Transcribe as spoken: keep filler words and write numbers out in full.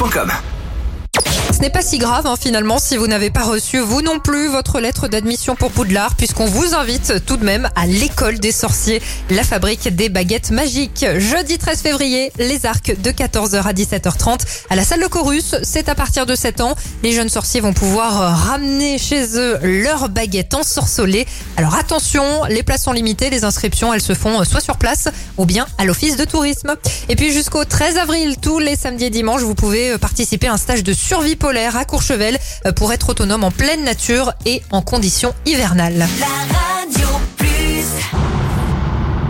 point com. Ce n'est pas si grave hein, finalement si vous n'avez pas reçu vous non plus votre lettre d'admission pour Poudlard, puisqu'on vous invite tout de même à l'école des sorciers, la fabrique des baguettes magiques. Jeudi treize février, les arcs de quatorze heures à dix-sept heures trente à la salle Le Chorus. C'est à partir de sept ans. Les jeunes sorciers vont pouvoir ramener chez eux leurs baguettes ensorcelées. Alors attention, les places sont limitées, les inscriptions elles se font soit sur place ou bien à l'office de tourisme. Et puis jusqu'au treize avril, tous les samedis et dimanches, vous pouvez participer à un stage de survie polaire à Courchevel pour être autonome en pleine nature et en conditions hivernales. La radio plus.